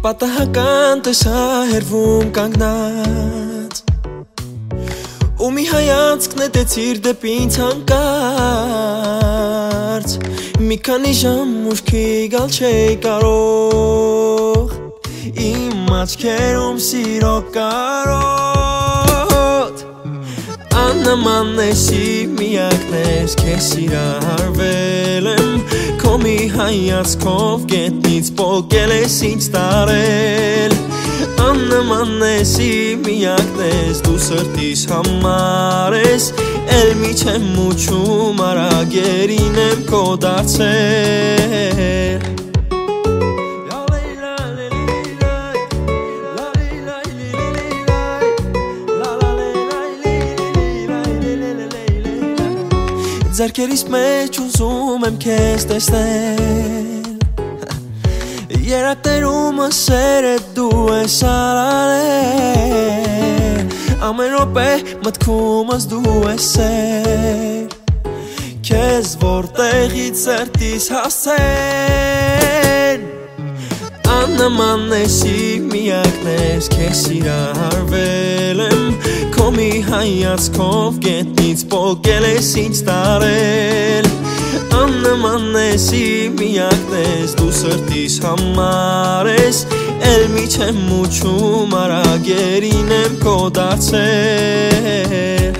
Պատահական տեսա հերվում կանգնած ու մի հայացք նետեցիր դեպի ինձ հանկարծ մի քանի ժամ ուշքի գալ չէի կարող իմ աչքերում սիրո կարոտ Աննման ես իմ միակն ես քեզ սիրահարվել եմ Քո մի հայացքով գետնից պոկել ես ինձ տարել Աննման ես իմ միակն ես դու սրտիս համար ես Էլ միջեմ ուչում արագերին եմ քո դարձել Ձեռքերիս մեջ ուզում եմ քեզ տեսնել Երակներումը սերը դու ես արարել Ամեն րոպե մտքումս դու ես սեր Քեզ որտեղից սրտիս հասցեն Աննման ես իմ միակն ես քեզ սիրահարվել եմ Քո մի հայացքով գետնից պոկել ես ինձ տարել Աննման ես իմ միակն ես դու սրտիս համար ես Էլ միջեմ ուչում արագերին եմ քո դարձել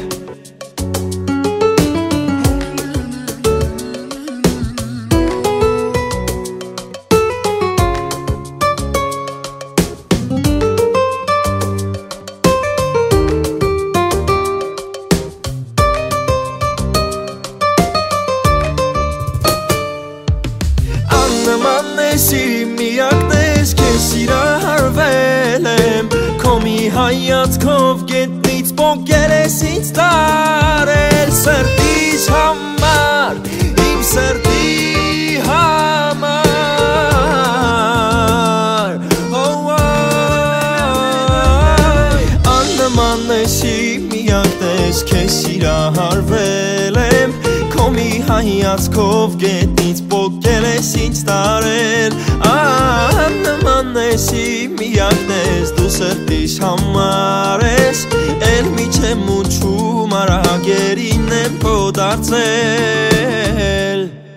Աննման ես իմ միակն ես քեզ սիրահարվել եմ Քո մի հայացքով գետնից պոկել ես ինձ տարել Սրտիս համար, իմ սրտի համար Աննման ես իմ միակն ես քեզ սիրահարվել եմ Քո մի հայացքով գետնից պոկել ես ինձ տարել Աննման ես իմ միակն ես դու սրտիս համար ես Էլ միջեմ ուչում արագերին եմ քո դարձել